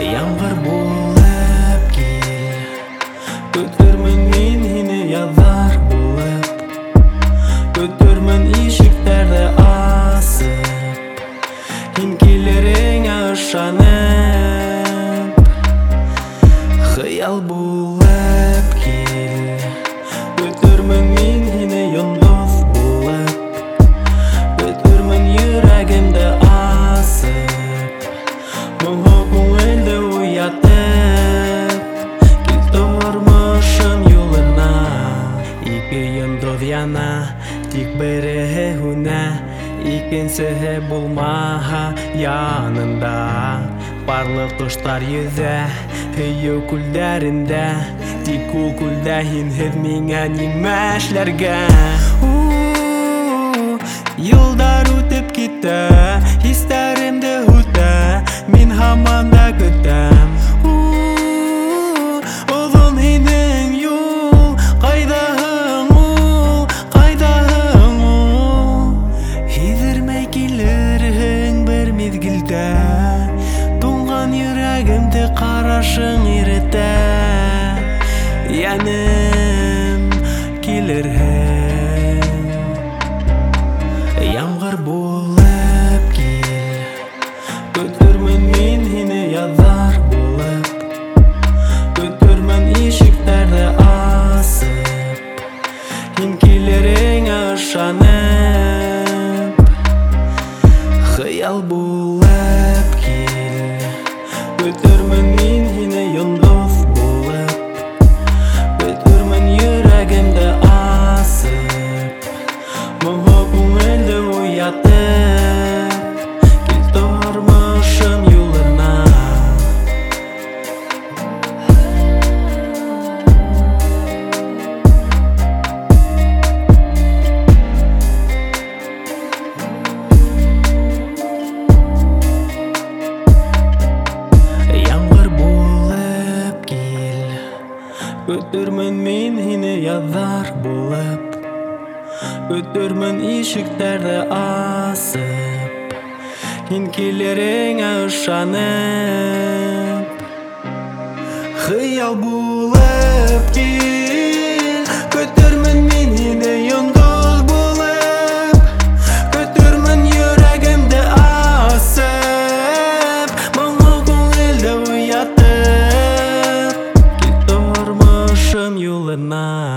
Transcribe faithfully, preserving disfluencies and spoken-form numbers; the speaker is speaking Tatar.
Yağmur bulib kel, Көтөрмін мен hini yazar bulib, Көтөрмін ишіктерді асып, Хинкелеріңе ышанып. Хыял булib кел, Көтөрмін мен hini йондоз булib, Көтөрмін йөрәгемді асып, Мұңы көңілді уятып, Кел тормышым юлына. Ике йондоз яна, тик бере гүнә, Икенчесе булмаһа янында. Парлы коштар йөзә, һөю күлдәрендә, Тик ул күлдә һинһез миңа нимә эшләргә? Йылдар үтеп китә, хисләремдә үтә, Мин һаман да көтәм. Озын һинең юл, кайдаһың ул, кайдаһың ул? Һизермәй килерһең бер мизгелдә, Туңган йөрәгемде карашың иретә. Янем килерһең. Яңгыр булып кел, Көтөрмін мен hini yazar булып, Көтөрмін ишектерді асып, Хинкелеріңе ышанып. Хыял булып кел, Көтөрмін мен hini йондоз булып, Көтөрмін йөрәгемді асып, Мұңы көңілді уятып, Кел тормышым юлына. Яңгыр булып кел, Көтөрмін мен hini yazar булып, Көтөрмін ишектерді асып, Хинкелеріңе ышанып. Хыял булып кел, Көтөрмін мен hini йондоз булып, Көтөрмін йөрәгемді асып, Мұңы көңілді уятып, Кел тормышым юлына.